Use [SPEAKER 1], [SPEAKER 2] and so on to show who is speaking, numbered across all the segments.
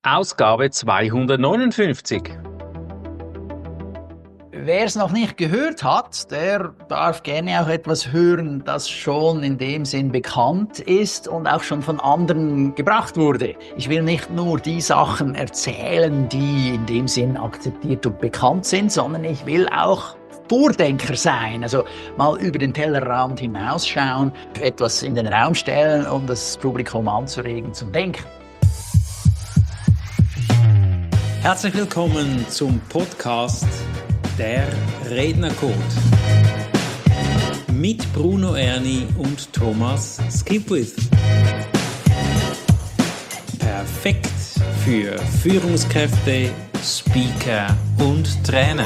[SPEAKER 1] Ausgabe 259.
[SPEAKER 2] Wer es noch nicht gehört hat, der darf gerne auch etwas hören, das schon in dem Sinn bekannt ist und auch schon von anderen gebracht wurde. Ich will nicht nur die Sachen erzählen, die in dem Sinn akzeptiert und bekannt sind, sondern ich will auch Vordenker sein, also mal über den Tellerrand hinausschauen, etwas in den Raum stellen, um das Publikum anzuregen zum Denken.
[SPEAKER 3] Herzlich willkommen zum Podcast Der Rednercode mit Bruno Erni und Thomas Skipwith. Perfekt für Führungskräfte, Speaker und Trainer.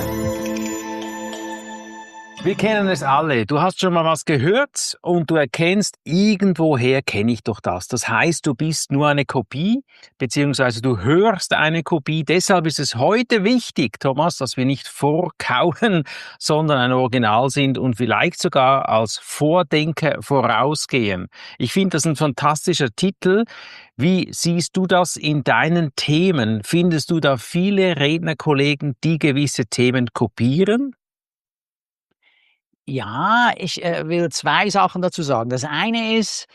[SPEAKER 1] Wir kennen es alle. Du hast schon mal was gehört und du erkennst, irgendwoher kenne ich doch das. Das heißt, du bist nur eine Kopie, beziehungsweise du hörst eine Kopie. Deshalb ist es heute wichtig, Thomas, dass wir nicht vorkauen, sondern ein Original sind und vielleicht sogar als Vordenker vorausgehen. Ich finde das ein fantastischer Titel. Wie siehst du das in deinen Themen? Findest du da viele Rednerkollegen, die gewisse Themen kopieren?
[SPEAKER 2] Ja, ich will zwei Sachen dazu sagen. Das eine ist,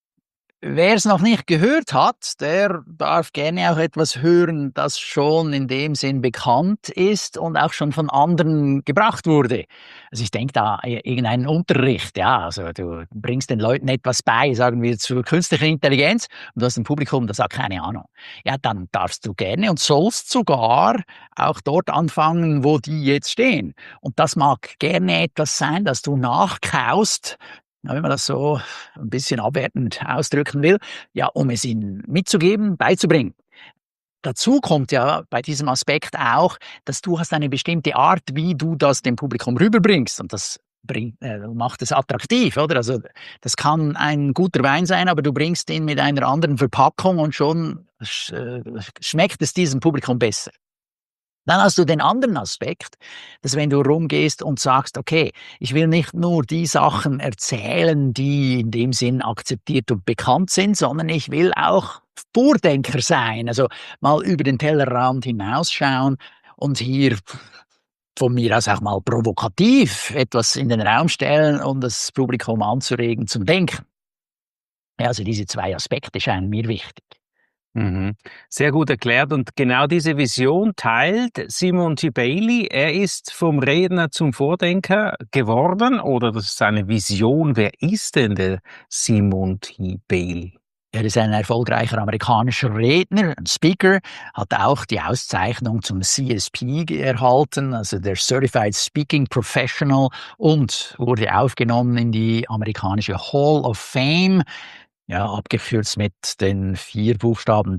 [SPEAKER 2] wer es noch nicht gehört hat, der darf gerne auch etwas hören, das schon in dem Sinn bekannt ist und auch schon von anderen gebracht wurde. Also ich denke da irgendeinen Unterricht, ja, also du bringst den Leuten etwas bei, sagen wir zu künstlicher Intelligenz, und du hast ein Publikum, das sagt keine Ahnung. Ja, dann darfst du gerne und sollst sogar auch dort anfangen, wo die jetzt stehen. Und das mag gerne etwas sein, das du nachkaust, wenn man das so ein bisschen abwertend ausdrücken will, ja, um es ihnen mitzugeben, beizubringen. Dazu kommt ja bei diesem Aspekt auch, dass du hast eine bestimmte Art, wie du das dem Publikum rüberbringst, und das macht es attraktiv, oder? Also das kann ein guter Wein sein, aber du bringst ihn mit einer anderen Verpackung und schon schmeckt es diesem Publikum besser. Dann hast du den anderen Aspekt, dass wenn du rumgehst und sagst, okay, ich will nicht nur die Sachen erzählen, die in dem Sinn akzeptiert und bekannt sind, sondern ich will auch Vordenker sein, also mal über den Tellerrand hinausschauen und hier von mir aus auch mal provokativ etwas in den Raum stellen, um das Publikum anzuregen zum Denken. Ja, also diese zwei Aspekte scheinen mir wichtig.
[SPEAKER 1] Mhm. Sehr gut erklärt, und genau diese Vision teilt Simon T. Bailey. Er ist vom Redner zum Vordenker geworden, oder das ist seine Vision. Wer ist denn der Simon T. Bailey?
[SPEAKER 2] Er ist ein erfolgreicher amerikanischer Redner, ein Speaker, hat auch die Auszeichnung zum CSP erhalten, also der Certified Speaking Professional, und wurde aufgenommen in die amerikanische Hall of Fame. Ja, abgekürzt mit den 4 Buchstaben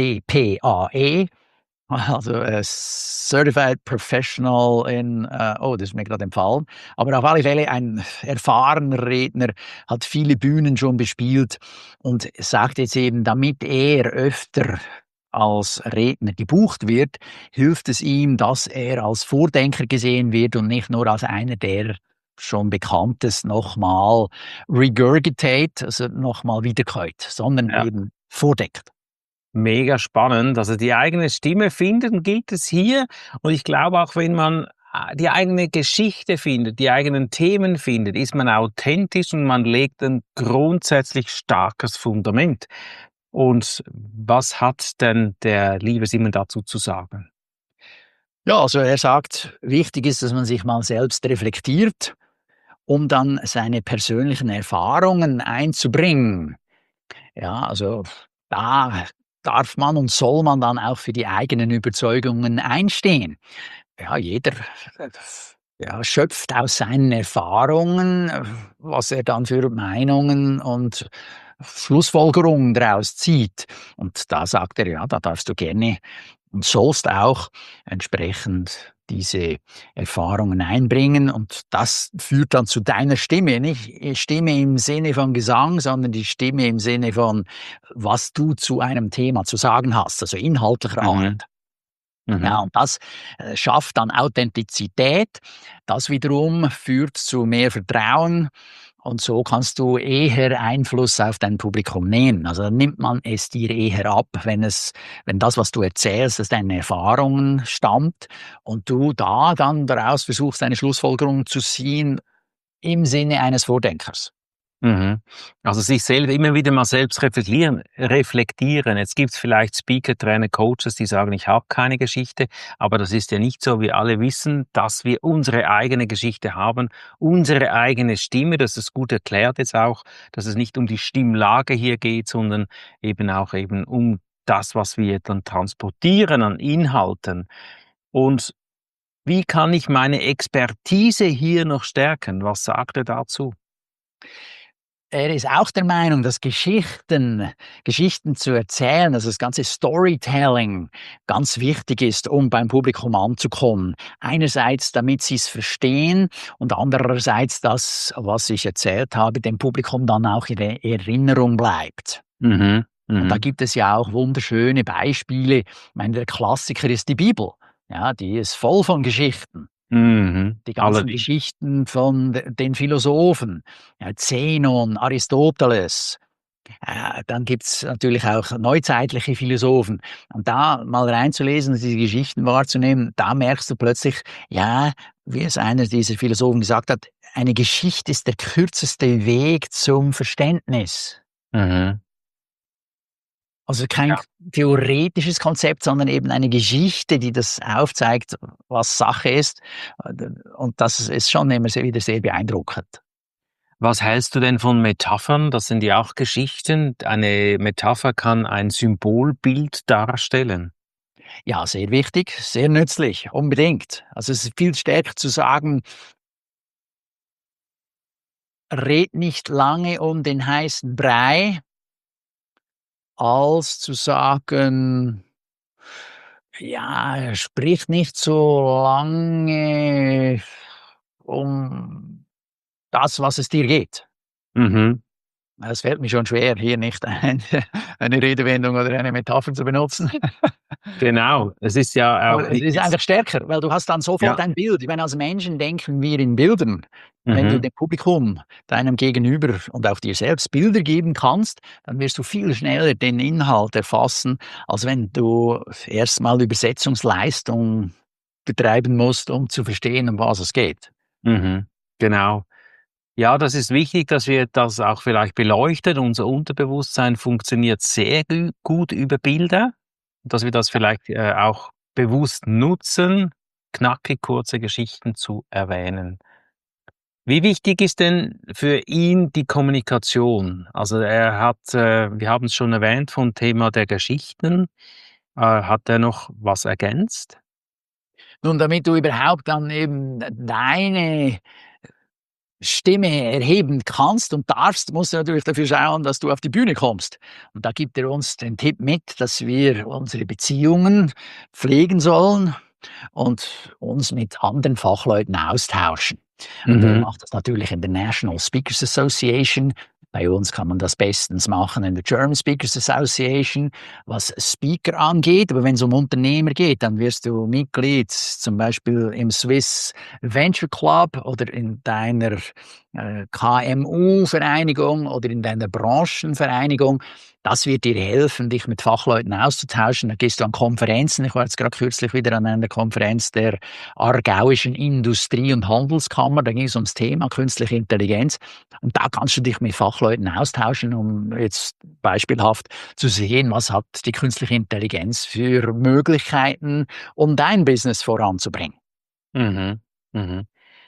[SPEAKER 2] CPAE, also Certified Professional in, oh, das ist mir gerade entfallen. Aber auf alle Fälle ein erfahrener Redner, hat viele Bühnen schon bespielt und sagt jetzt eben, damit er öfter als Redner gebucht wird, hilft es ihm, dass er als Vordenker gesehen wird und nicht nur als einer, der schon Bekanntes nochmal regurgitate, also nochmal wiederkäut, sondern
[SPEAKER 1] Ja.
[SPEAKER 2] eben vordenkt.
[SPEAKER 1] Mega spannend. Also die eigene Stimme finden gilt es hier. Und ich glaube, auch wenn man die eigene Geschichte findet, die eigenen Themen findet, ist man authentisch und man legt ein grundsätzlich starkes Fundament. Und was hat denn der liebe Simon dazu zu sagen?
[SPEAKER 2] Ja, also er sagt, wichtig ist, dass man sich mal selbst reflektiert, um dann seine persönlichen Erfahrungen einzubringen. Ja, also da darf man und soll man dann auch für die eigenen Überzeugungen einstehen. Ja, jeder ja, schöpft aus seinen Erfahrungen, was er dann für Meinungen und Schlussfolgerungen daraus zieht. Und da sagt er, ja, da darfst du gerne und sollst auch entsprechend diese Erfahrungen einbringen, und das führt dann zu deiner Stimme, nicht Stimme im Sinne von Gesang, sondern die Stimme im Sinne von, was du zu einem Thema zu sagen hast, also inhaltlicher Art.
[SPEAKER 1] Mhm.
[SPEAKER 2] Ja, und das schafft dann Authentizität. Das wiederum führt zu mehr Vertrauen Und so kannst du eher Einfluss auf dein Publikum nehmen. Also dann nimmt man es dir eher ab, wenn das, was du erzählst, aus deinen Erfahrungen stammt und du da dann daraus versuchst, eine Schlussfolgerung zu ziehen im Sinne eines Vordenkers.
[SPEAKER 1] Mhm. Also sich selber immer wieder mal selbst reflektieren. Jetzt gibt's vielleicht Speaker, Trainer, Coaches, die sagen, ich habe keine Geschichte, aber das ist ja nicht so. Wir alle wissen, dass wir unsere eigene Geschichte haben, unsere eigene Stimme. Das ist gut erklärt jetzt auch, dass es nicht um die Stimmlage hier geht, sondern eben auch eben um das, was wir dann transportieren an Inhalten. Und wie kann ich meine Expertise hier noch stärken? Was sagt er dazu?
[SPEAKER 2] Er ist auch der Meinung, dass Geschichten zu erzählen, also das ganze Storytelling ganz wichtig ist, um beim Publikum anzukommen. Einerseits, damit sie es verstehen und andererseits, das, was ich erzählt habe, dem Publikum dann auch in der Erinnerung bleibt.
[SPEAKER 1] Mhm.
[SPEAKER 2] Und da
[SPEAKER 1] Mhm.
[SPEAKER 2] gibt es ja auch wunderschöne Beispiele. Ich meine, der Klassiker ist die Bibel. Ja, die ist voll von Geschichten.
[SPEAKER 1] Mhm.
[SPEAKER 2] Die ganzen
[SPEAKER 1] Allerdings.
[SPEAKER 2] Geschichten von den Philosophen, ja, Zenon, Aristoteles. Dann gibt's natürlich auch neuzeitliche Philosophen. Und da mal reinzulesen und diese Geschichten wahrzunehmen, da merkst du plötzlich, ja, wie es einer dieser Philosophen gesagt hat, eine Geschichte ist der kürzeste Weg zum Verständnis.
[SPEAKER 1] Mhm.
[SPEAKER 2] Also kein
[SPEAKER 1] Ja.
[SPEAKER 2] theoretisches Konzept, sondern eben eine Geschichte, die das aufzeigt, was Sache ist. Und das ist schon immer wieder sehr beeindruckend.
[SPEAKER 1] Was hältst du denn von Metaphern? Das sind ja auch Geschichten. Eine Metapher kann ein Symbolbild darstellen.
[SPEAKER 2] Ja, sehr wichtig, sehr nützlich, unbedingt. Also es ist viel stärker zu sagen, red nicht lange um den heißen Brei, als zu sagen, ja, sprich nicht so lange um das, was es dir geht.
[SPEAKER 1] Mhm.
[SPEAKER 2] Es fällt mir schon schwer, hier nicht eine Redewendung oder eine Metapher zu benutzen.
[SPEAKER 1] Genau. Es ist ja auch
[SPEAKER 2] Aber es ist
[SPEAKER 1] jetzt,
[SPEAKER 2] einfach stärker, weil du hast dann sofort
[SPEAKER 1] ja.
[SPEAKER 2] ein Bild. Ich meine, als Menschen denken wir in Bildern. Wenn du
[SPEAKER 1] Mhm.
[SPEAKER 2] dem Publikum, deinem Gegenüber und auch dir selbst Bilder geben kannst, dann wirst du viel schneller den Inhalt erfassen, als wenn du erst mal Übersetzungsleistung betreiben musst, um zu verstehen, um was es geht.
[SPEAKER 1] Mhm. Genau. Ja, das ist wichtig, dass wir das auch vielleicht beleuchten. Unser Unterbewusstsein funktioniert sehr gut über Bilder, dass wir das vielleicht auch bewusst nutzen, knackig kurze Geschichten zu erwähnen. Wie wichtig ist denn für ihn die Kommunikation? Also er hat, wir haben es schon erwähnt vom Thema der Geschichten. Hat er noch was ergänzt?
[SPEAKER 2] Nun, damit du überhaupt dann eben deine Stimme erheben kannst und darfst, musst du natürlich dafür schauen, dass du auf die Bühne kommst. Und da gibt er uns den Tipp mit, dass wir unsere Beziehungen pflegen sollen und uns mit anderen Fachleuten austauschen. Und er
[SPEAKER 1] Mhm.
[SPEAKER 2] macht das natürlich in der National Speakers Association. Bei uns kann man das bestens machen in der German Speakers Association, was Speaker angeht. Aber wenn es um Unternehmer geht, dann wirst du Mitglied zum Beispiel im Swiss Venture Club oder in deiner KMU-Vereinigung oder in deiner Branchenvereinigung. Das wird dir helfen, dich mit Fachleuten auszutauschen. Da gehst du an Konferenzen. Ich war jetzt gerade kürzlich wieder an einer Konferenz der Aargauischen Industrie- und Handelskammer. Da ging es ums Thema künstliche Intelligenz. Und da kannst du dich mit Fachleuten austauschen, um jetzt beispielhaft zu sehen, was hat die künstliche Intelligenz für Möglichkeiten, um dein Business voranzubringen.
[SPEAKER 1] Mhm. Mhm.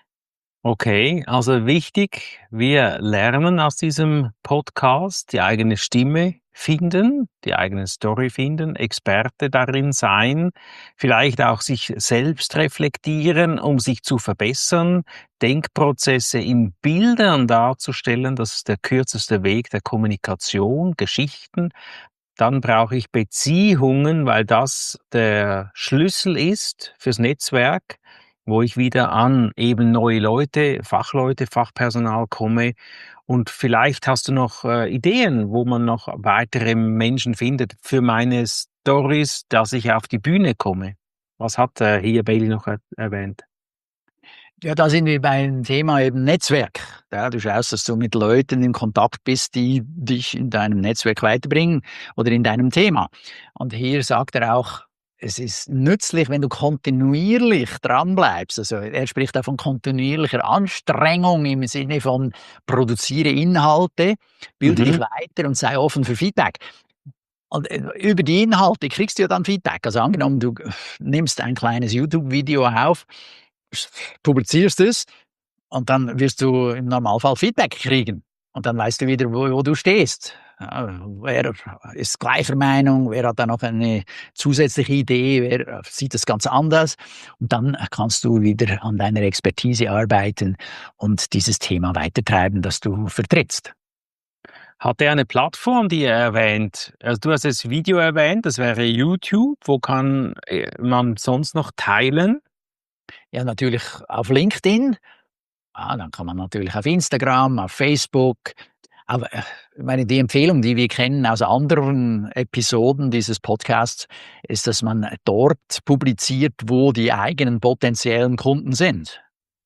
[SPEAKER 1] Okay, also wichtig, wir lernen aus diesem Podcast, die eigene Stimme finden, die eigene Story finden, Experte darin sein, vielleicht auch sich selbst reflektieren, um sich zu verbessern, Denkprozesse in Bildern darzustellen, das ist der kürzeste Weg der Kommunikation, Geschichten. Dann brauche ich Beziehungen, weil das der Schlüssel ist fürs Netzwerk, wo ich wieder an eben neue Leute, Fachpersonal komme. Und vielleicht hast du noch Ideen, wo man noch weitere Menschen findet für meine Stories, dass ich auf die Bühne komme. Was hat hier Bailey noch erwähnt?
[SPEAKER 2] Ja, da sind wir beim Thema eben Netzwerk. Ja, du schaust, dass du mit Leuten in Kontakt bist, die dich in deinem Netzwerk weiterbringen oder in deinem Thema. Und hier sagt er auch, es ist nützlich, wenn du kontinuierlich dranbleibst. Also er spricht auch von kontinuierlicher Anstrengung im Sinne von produziere Inhalte, bilde dich
[SPEAKER 1] Mhm.
[SPEAKER 2] weiter und sei offen für Feedback. Und über die Inhalte kriegst du ja dann Feedback. Also angenommen, du nimmst ein kleines YouTube-Video auf, publizierst es und dann wirst du im Normalfall Feedback kriegen. Und dann weißt du wieder, wo du stehst. Ja, wer ist gleicher Meinung, wer hat da noch eine zusätzliche Idee, wer sieht das ganz anders. Und dann kannst du wieder an deiner Expertise arbeiten und dieses Thema weitertreiben, das du vertrittst.
[SPEAKER 1] Hat er eine Plattform, die er erwähnt? Also du hast das Video erwähnt, das wäre YouTube. Wo kann man sonst noch teilen?
[SPEAKER 2] Ja, natürlich auf LinkedIn. Dann kann man natürlich auf Instagram, auf Facebook. Aber ich meine, die Empfehlung, die wir kennen aus anderen Episoden dieses Podcasts, ist, dass man dort publiziert, wo die eigenen potenziellen Kunden sind.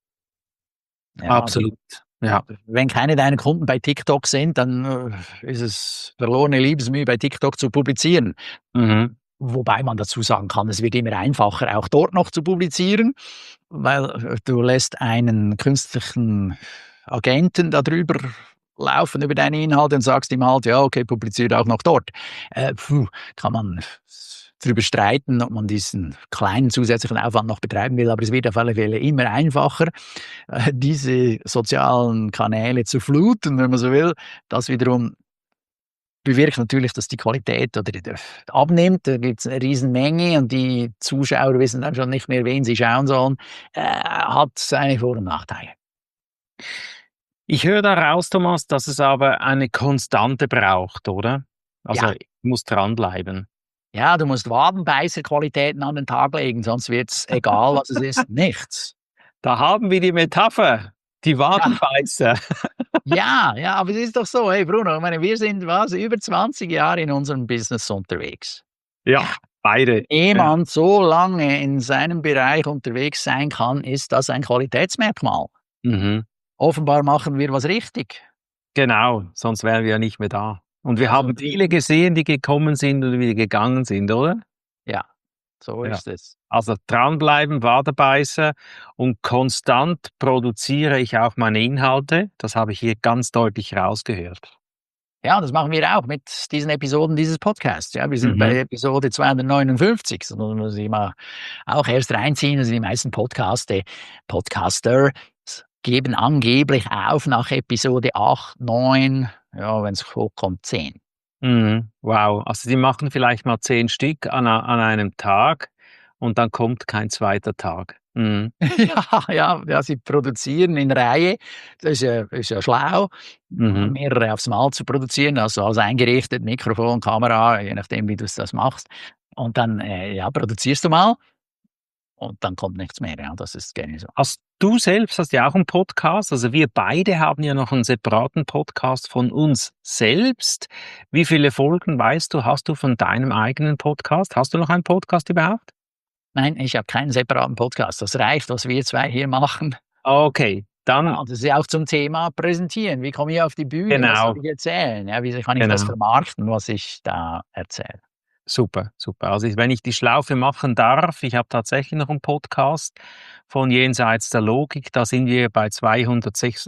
[SPEAKER 2] Ja,
[SPEAKER 1] Absolut. Ja.
[SPEAKER 2] wenn keine deiner Kunden bei TikTok sind, dann ist es verlorene Liebesmühe, bei TikTok zu publizieren.
[SPEAKER 1] Mhm.
[SPEAKER 2] Wobei man dazu sagen kann, es wird immer einfacher, auch dort noch zu publizieren, weil du lässt einen künstlichen Agenten darüber laufen über deine Inhalte und sagst ihm halt, ja, okay, publiziere auch noch dort. Kann man darüber streiten, ob man diesen kleinen zusätzlichen Aufwand noch betreiben will, aber es wird auf alle Fälle immer einfacher, diese sozialen Kanäle zu fluten, wenn man so will. Das wiederum bewirkt natürlich, dass die Qualität oder abnimmt. Da gibt es eine Riesenmenge und die Zuschauer wissen dann schon nicht mehr, wen sie schauen sollen. Hat seine Vor- und Nachteile.
[SPEAKER 1] Ich höre daraus, Thomas, dass es aber eine Konstante braucht, oder? Also
[SPEAKER 2] Ja,
[SPEAKER 1] ich muss dranbleiben.
[SPEAKER 2] ja, du musst Wadenbeißer-Qualitäten an den Tag legen, sonst wird's, egal was es ist, nichts.
[SPEAKER 1] Da haben wir die Metapher, die
[SPEAKER 2] Ja,
[SPEAKER 1] Wadenbeißer.
[SPEAKER 2] ja, ja, aber es ist doch so, hey Bruno, ich meine, wir sind was, über 20 Jahre in unserem Business unterwegs.
[SPEAKER 1] Ja, beide.
[SPEAKER 2] Wenn
[SPEAKER 1] Ja.
[SPEAKER 2] jemand so lange in seinem Bereich unterwegs sein kann, ist das ein Qualitätsmerkmal.
[SPEAKER 1] Mhm.
[SPEAKER 2] Offenbar machen wir was richtig.
[SPEAKER 1] Genau, sonst wären wir ja nicht mehr da. Und wir
[SPEAKER 2] Also,
[SPEAKER 1] haben viele gesehen, die gekommen sind und wieder gegangen sind, oder?
[SPEAKER 2] ja, so
[SPEAKER 1] Ja.
[SPEAKER 2] ist es.
[SPEAKER 1] Also dranbleiben, Wadenbeißer und konstant produziere ich auch meine Inhalte. Das habe ich hier ganz deutlich rausgehört.
[SPEAKER 2] Ja, das machen wir auch mit diesen Episoden dieses Podcasts. Ja, wir sind bei
[SPEAKER 1] Mhm.
[SPEAKER 2] Episode 259. Das muss man sich mal auch erst reinziehen. Also die meisten Podcaster geben angeblich auf nach Episode 8, 9, ja, wenn es hochkommt, 10.
[SPEAKER 1] Mhm. Wow. Also die machen vielleicht mal 10 Stück an einem Tag und dann kommt kein zweiter Tag. Mhm.
[SPEAKER 2] Ja, ja, ja, sie produzieren in Reihe. Das ist ja schlau,
[SPEAKER 1] Mhm.
[SPEAKER 2] mehrere aufs Mal zu produzieren, also eingerichtet, Mikrofon, Kamera, je nachdem, wie du das machst. Und dann, ja, produzierst du mal und dann kommt nichts mehr. Ja, das ist gerne so.
[SPEAKER 1] Du selbst hast ja auch einen Podcast. Also wir beide haben ja noch einen separaten Podcast von uns selbst. Wie viele Folgen weißt du, hast du von deinem eigenen Podcast? Hast du noch einen Podcast überhaupt?
[SPEAKER 2] Nein, ich habe keinen separaten Podcast. Das reicht, was wir 2 hier machen.
[SPEAKER 1] Okay,
[SPEAKER 2] Ja,
[SPEAKER 1] dann
[SPEAKER 2] und das ist ja auch zum Thema Präsentieren. Wie komme ich auf die Bühne? Was soll
[SPEAKER 1] genau,
[SPEAKER 2] ich erzählen? Ja, wie kann ich das
[SPEAKER 1] genau.
[SPEAKER 2] vermarkten, was ich da erzähle?
[SPEAKER 1] Super, super. Also wenn ich die Schlaufe machen darf, ich habe tatsächlich noch einen Podcast von Jenseits der Logik. Da sind wir bei 206,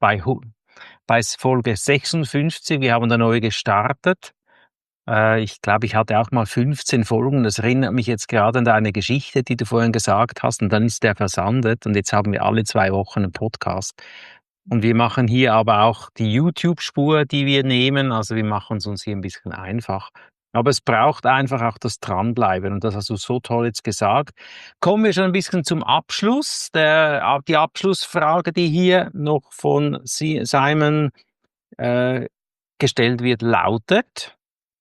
[SPEAKER 1] bei Folge 56. Wir haben da neu gestartet. Ich glaube, ich hatte auch mal 15 Folgen. Das erinnert mich jetzt gerade an deine Geschichte, die du vorhin gesagt hast. Und dann ist der versandet. Und jetzt haben wir alle 2 Wochen einen Podcast. Und wir machen hier aber auch die YouTube-Spur, die wir nehmen. Also wir machen es uns hier ein bisschen einfach. Aber es braucht einfach auch das Dranbleiben. Und das hast du so toll jetzt gesagt. Kommen wir schon ein bisschen zum Abschluss. Die Abschlussfrage, die hier noch von Simon äh, gestellt wird, lautet: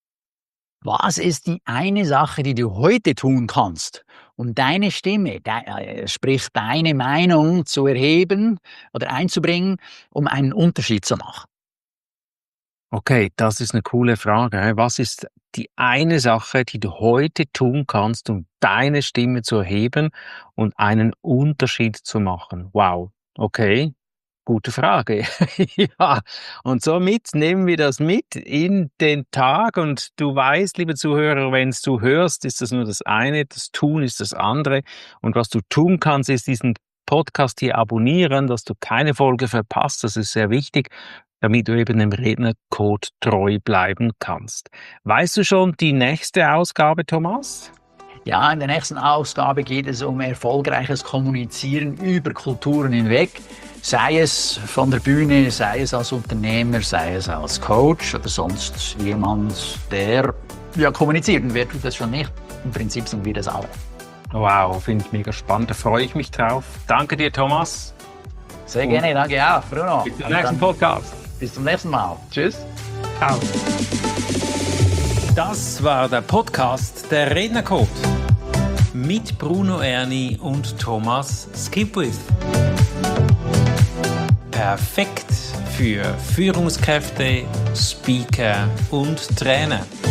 [SPEAKER 2] Was ist die eine Sache, die du heute tun kannst, um deine Stimme, sprich deine Meinung zu erheben oder einzubringen, um einen Unterschied zu machen?
[SPEAKER 1] Okay, das ist eine coole Frage. Was ist die eine Sache, die du heute tun kannst, um deine Stimme zu erheben und einen Unterschied zu machen? Wow, okay, gute Frage. Ja, und somit nehmen wir das mit in den Tag und du weißt, liebe Zuhörer, wenn's du hörst, ist das nur das eine, das Tun ist das andere. Und was du tun kannst, ist diesen Podcast hier abonnieren, dass du keine Folge verpasst. Das ist sehr wichtig, damit du eben dem Rednercode treu bleiben kannst. Weißt du schon die nächste Ausgabe, Thomas?
[SPEAKER 2] Ja, in der nächsten Ausgabe geht es um erfolgreiches Kommunizieren über Kulturen hinweg. Sei es von der Bühne, sei es als Unternehmer, sei es als Coach oder sonst jemand, der kommuniziert. Und wer tut das schon nicht? Im Prinzip sind wir das alle.
[SPEAKER 1] Wow, finde ich mega spannend, da freue ich mich drauf. Danke dir, Thomas.
[SPEAKER 2] Sehr gerne, danke auch, Bruno.
[SPEAKER 1] Bis zum nächsten Podcast.
[SPEAKER 2] Bis zum nächsten Mal. Tschüss.
[SPEAKER 1] Ciao.
[SPEAKER 3] Das war der Podcast der Rednercode mit Bruno Erni und Thomas Skipwith. Perfekt für Führungskräfte, Speaker und Trainer.